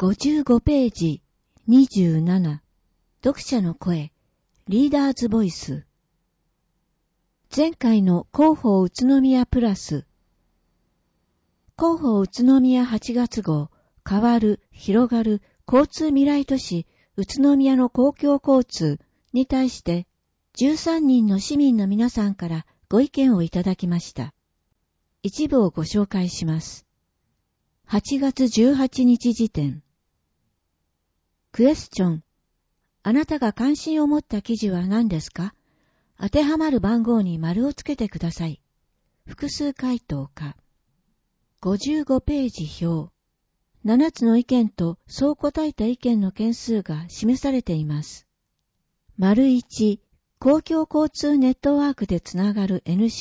55ページ27読者の声リーダーズボイス。前回の広報宇都宮プラス広報宇都宮8月号変わる広がる交通未来都市宇都宮の公共交通に対して13人の市民の皆さんからご意見をいただきました。一部をご紹介します。8月18日時点。クエスチョン。あなたが関心を持った記事は何ですか？当てはまる番号に丸をつけてください。複数回答か。55ページ表。7つの意見とそう答えた意見の件数が示されています。丸1、公共交通ネットワークでつながる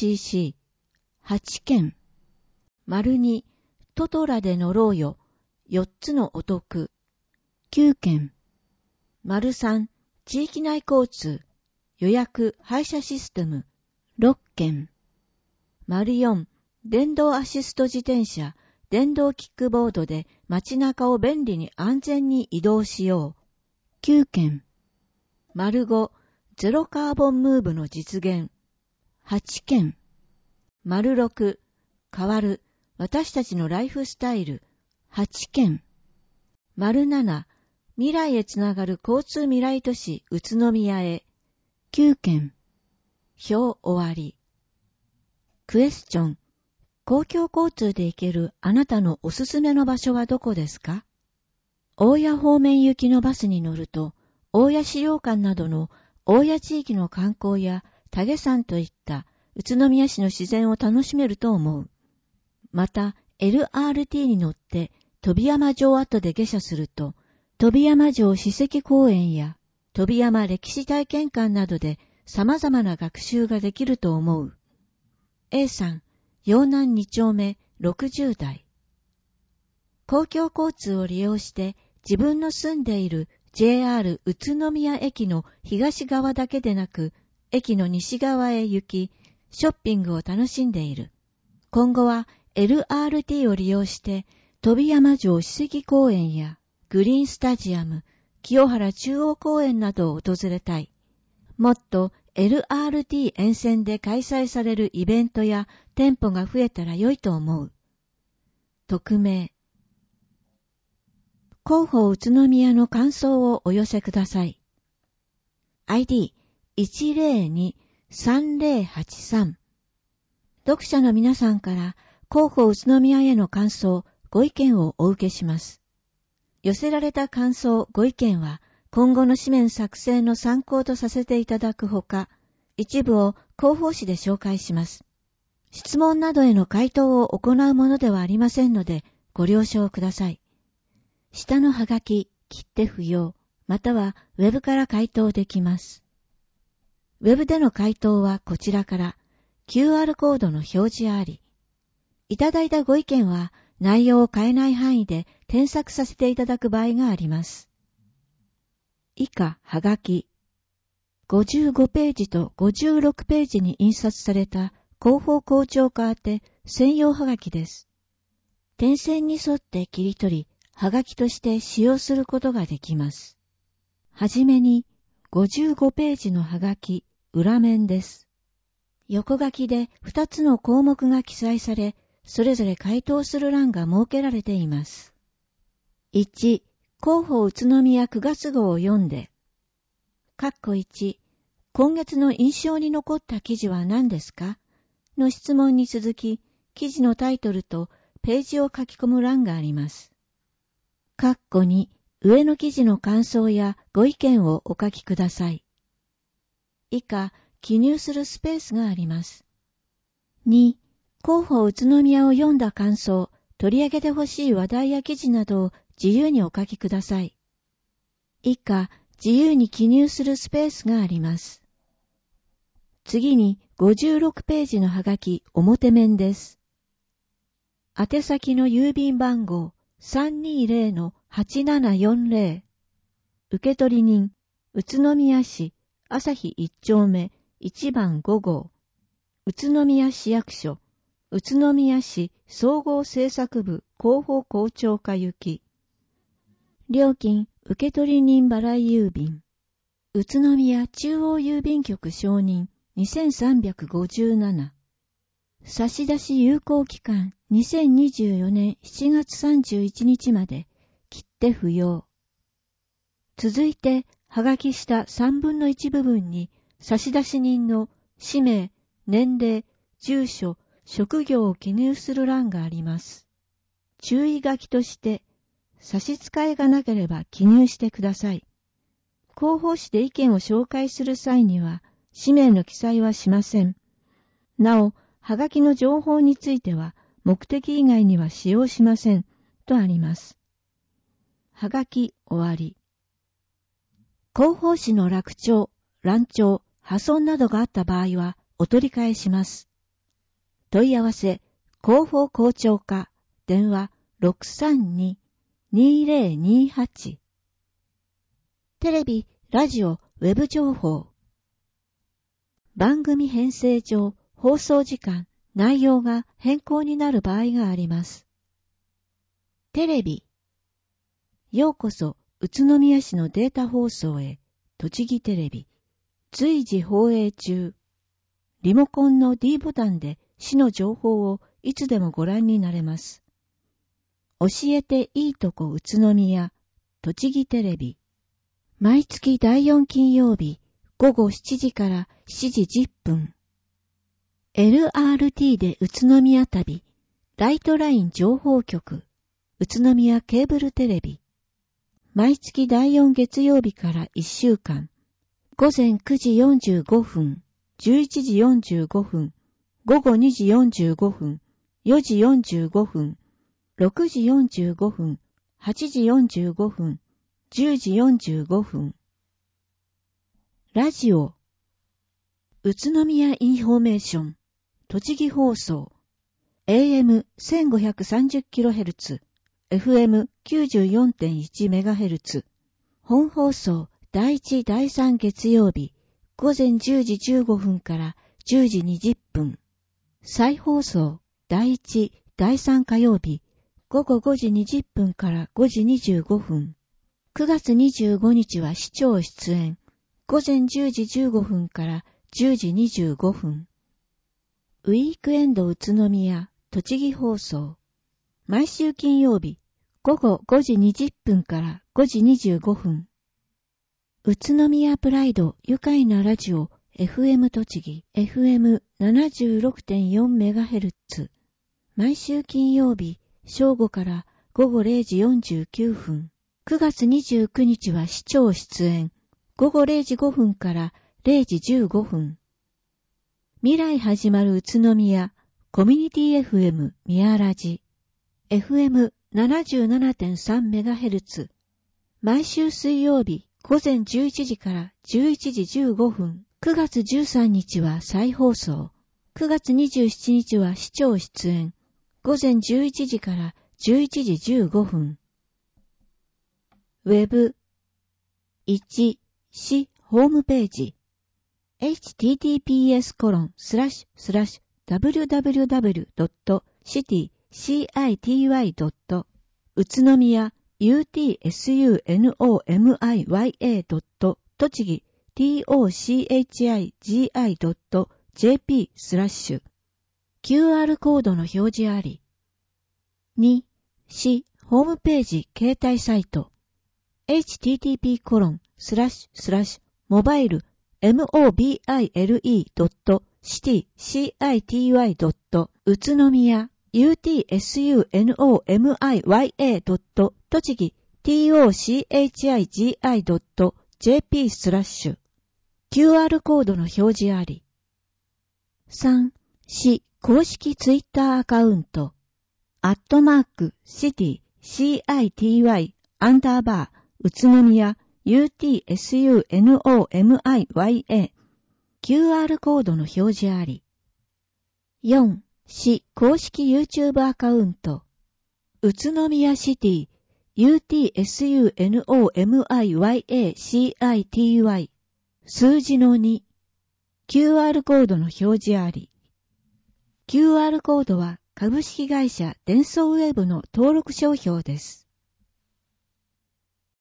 NCC。8件。丸2、トトラで乗ろうよ。4つのお得。9件。丸3、地域内交通。予約配車システム。6件。丸4、電動アシスト自転車、電動キックボードで街中を便利に安全に移動しよう。9件。丸5、ゼロカーボンムーブの実現。8件。丸6、変わる私たちのライフスタイル。8件。丸7、未来へつながる交通未来都市宇都宮へ。9件。表終わり。クエスチョン。公共交通で行けるあなたのおすすめの場所はどこですか？大谷方面行きのバスに乗ると、大谷資料館などの大谷地域の観光や竹山といった宇都宮市の自然を楽しめると思う。また、LRT に乗って飛山城跡で下車すると、飛山城史跡公園や飛山歴史体験館などで様々な学習ができると思う。A さん、陽南2丁目60代。公共交通を利用して自分の住んでいる JR 宇都宮駅の東側だけでなく、駅の西側へ行き、ショッピングを楽しんでいる。今後は LRT を利用して飛山城史跡公園やグリーンスタジアム、清原中央公園などを訪れたい。もっと LRT 沿線で開催されるイベントや店舗が増えたら良いと思う。匿名。広報宇都宮の感想をお寄せください。ID102-3083。読者の皆さんから広報宇都宮への感想、ご意見をお受けします。寄せられた感想、ご意見は今後の紙面作成の参考とさせていただくほか、一部を広報誌で紹介します。質問などへの回答を行うものではありませんので、ご了承ください。下のはがき、切手不要、またはウェブから回答できます。ウェブでの回答はこちらから QR コードの表示あり。いただいたご意見は内容を変えない範囲で添削させていただく場合があります。以下、はがき。55ページと56ページに印刷された広報校長課宛て専用はがきです。点線に沿って切り取り、はがきとして使用することができます。はじめに、55ページのはがき、裏面です。横書きで2つの項目が記載され、それぞれ回答する欄が設けられています。1、広報宇都宮9月号を読んで、1、今月の印象に残った記事は何ですか？の質問に続き、記事のタイトルとページを書き込む欄があります。2、上の記事の感想やご意見をお書きください。以下、記入するスペースがあります。2、広報宇都宮を読んだ感想、取り上げてほしい話題や記事などを自由にお書きください。以下、自由に記入するスペースがあります。次に56ページのはがき表面です。宛先の郵便番号 320-8740 受取人宇都宮市朝日1丁目1番5号宇都宮市役所宇都宮市総合政策部広報校長課行き料金受取人払い郵便。宇都宮中央郵便局承認2357。差出有効期間2024年7月31日まで切手不要。続いて、はがき下3分の1部分に差出人の氏名、年齢、住所、職業を記入する欄があります。注意書きとして、差し支えがなければ記入してください。広報誌で意見を紹介する際には、氏名の記載はしません。なお、はがきの情報については、目的以外には使用しません、とあります。はがき終わり。広報誌の落丁、乱調、破損などがあった場合は、お取り替えします。問い合わせ、広報校長課、電話 632-2028。テレビ、ラジオ、ウェブ情報。番組編成上、放送時間、内容が変更になる場合があります。テレビ。ようこそ、宇都宮市のデータ放送へ、栃木テレビ。随時放映中。リモコンの D ボタンで市の情報をいつでもご覧になれます。教えていいとこ宇都宮、栃木テレビ。毎月第4金曜日、午後7時から7時10分。LRT で宇都宮旅、ライトライン情報局、宇都宮ケーブルテレビ。毎月第4月曜日から1週間、午前9時45分、11時45分、午後2時45分、4時45分、6時45分、8時45分、10時45分。ラジオ。宇都宮インフォメーション。栃木放送。AM1530kHz。FM94.1MHz。本放送第1第3月曜日午前10時15分から10時20分。再放送第1第3火曜日午後5時20分から5時25分。9月25日は市長出演。午前10時15分から10時25分。ウィークエンド宇都宮栃木放送。毎週金曜日午後5時20分から5時25分。宇都宮プライド愉快なラジオ FM 栃木 FM76.4MHz。毎週金曜日正午から午後0時49分。9月29日は市長出演。午後0時5分から0時15分。未来始まる宇都宮コミュニティ FM 宮ラジ FM77.3MHz。毎週水曜日午前11時から11時15分。9月13日は再放送。9月27日は市長出演。午前11時から11時15分。ウェブ。1、市ホームページ。https://www.city.city. 宇都宮 utsunomiya. 栃木 tochigi.jp/ QR コードの表示あり。2、市ホームページ携帯サイト。http://mobile.city.city. 宇都宮 utsunomiya. 栃木 tochigi.jp/ QR コードの表示あり。3、市公式ツイッターアカウント。@city city_ 宇都宮 utsunomiya。 QR コードの表示あり。4、市公式 YouTube アカウント。宇都宮シティ utsunomiya.city。 数字の2。QR コードの表示あり。QR コードは株式会社デンソーウェブの登録商標です。